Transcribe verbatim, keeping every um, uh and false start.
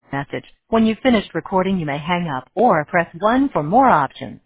message. When you've finished recording, you may hang up or press one for more options.